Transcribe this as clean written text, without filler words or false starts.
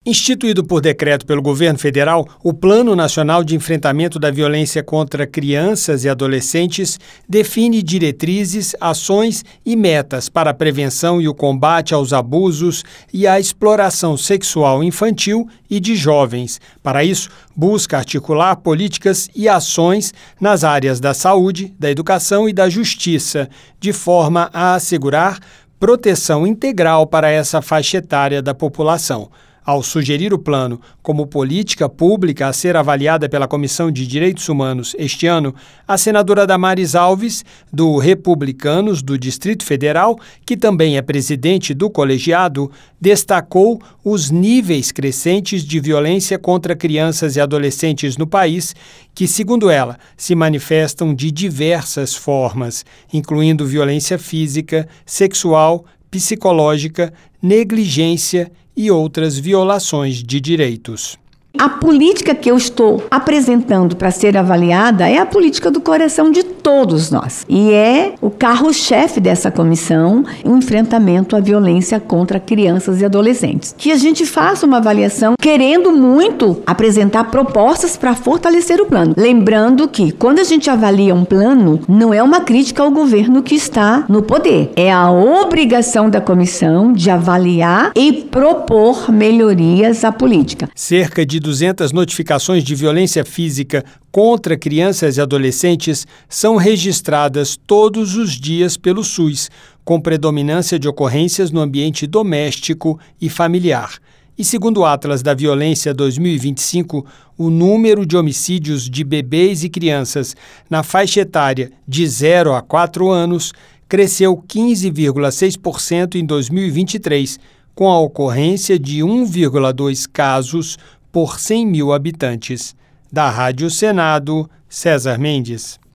Instituído por decreto pelo governo federal, o Plano Nacional de Enfrentamento da Violência contra Crianças e Adolescentes define diretrizes, ações e metas para a prevenção e o combate aos abusos e à exploração sexual infantil e de jovens. Para isso, busca articular políticas e ações nas áreas da saúde, da educação e da justiça, de forma a assegurar proteção integral para essa faixa etária da população. Ao sugerir o plano como política pública a ser avaliada pela Comissão de Direitos Humanos este ano, a senadora Damares Alves, do Republicanos do Distrito Federal, que também é presidente do colegiado, destacou os níveis crescentes de violência contra crianças e adolescentes no país, que, segundo ela, se manifestam de diversas formas, incluindo violência física, sexual, psicológica, negligência e outras violações de direitos. A política que eu estou apresentando para ser avaliada é a política do coração de todos nós. E é o carro-chefe dessa comissão, o enfrentamento à violência contra crianças e adolescentes. Que a gente faça uma avaliação querendo muito apresentar propostas para fortalecer o plano. Lembrando que quando a gente avalia um plano, não é uma crítica ao governo que está no poder. É a obrigação da comissão de avaliar e propor melhorias à política. Cerca de 200 notificações de violência física contra crianças e adolescentes são registradas todos os dias pelo SUS, com predominância de ocorrências no ambiente doméstico e familiar. E segundo o Atlas da Violência 2025, o número de homicídios de bebês e crianças na faixa etária de 0 a 4 anos cresceu 15,6% em 2023, com a ocorrência de 1,2 casos por 100 mil habitantes. Da Rádio Senado, César Mendes.